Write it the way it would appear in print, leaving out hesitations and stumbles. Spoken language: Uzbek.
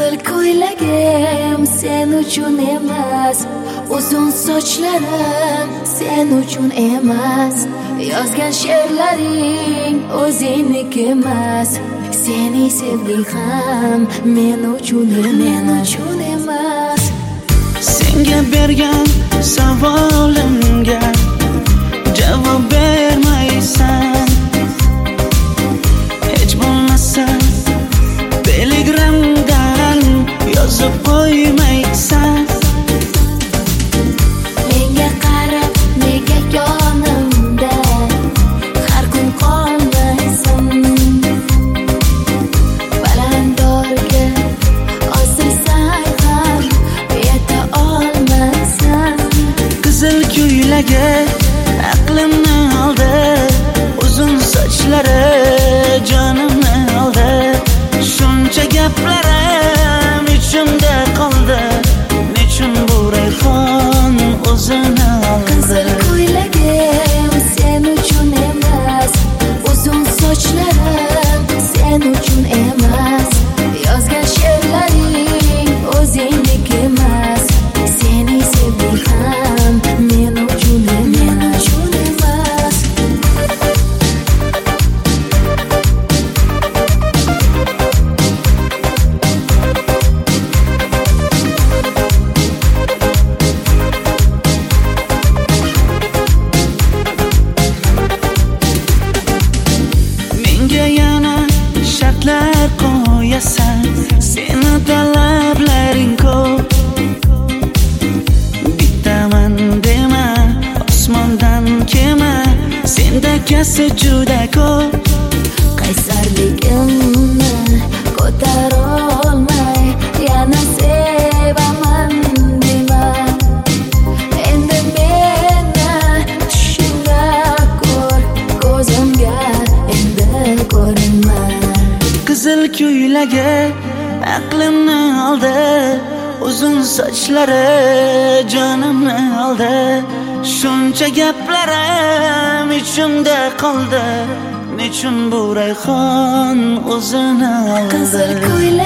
Qizil ko'ylagim sen uchun emas, uzun sochlarim sen uchun emas, yozgan she'rlaring o'zingniki emas, seni sevdik ham men uchun emas. Senga bergan savolimga javob bermaysan, hech bo'lmasa telegramdan yozib qo'ymaysan. Menga qarab nega yonimda har kun qolmaysan, balandorga osilsang ham yeta olmaysan. Qizil ko'ylagi aqlimni oldi, uzun sochlari jonimni oldi, shuncha gaplarim ichimda qoldi, nechun bu rayhon o'zini oldi. Qizil ko'ylagim sen uchun emas, uzun sochlarim sen uchun emas, yozgan she'rlaring o'zingniki emas, seni sevdik ham men uchun emas. Menga yana shartlar qo'yasan, seni talablaring ko'p. Bittaman dema, osmondan kema, sendakasi juda ko'p. Qaysarligimni ko'tarolmay yana sevaman dema, endi meni tushingda ko'r, ko'zimga endi ko'rinma. Qizil ko'ylagi aqlimni oldi, uzun sochlari jonimni oldi, shuncha gaplarim ichimda qoldi, nechun bu rayhon o'zini oldi. Qizil ko'ylagim